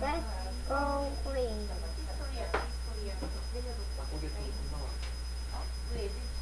Let's go green. 히스토리야, 히스토리야. 내려놓고. 거기 좀 금방 어? 왜 애들